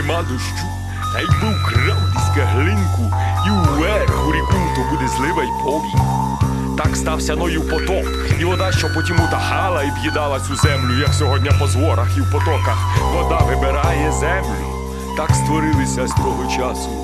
нема дощу. Та якби вкрав десь глинку і уверх у ріку, то буде злива й повінь. Так стався Ноїв потоп, і вода, що потім утахала і в'їдала цю землю, як сьогодні по зворах і в потоках вода вибирає землю. Так створилися з того часу